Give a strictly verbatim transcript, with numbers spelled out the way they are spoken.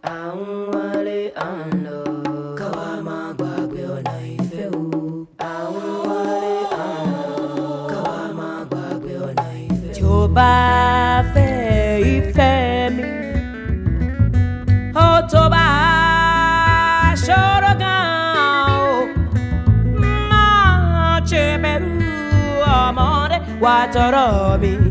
à ń wálé à ń lọ. Káwa má gbàgbé ọ̀nà ìfẹ́ o. À ń wálé à ń lọ. Káwa má gbàgbé ọ̀nà ìfẹ́ o. Tí o bá fẹ́ ìfẹ́ mi, ó tó bá ṣòro gan o. Má ṣe bẹ̀rù ọmọdé wá tọrọ mi.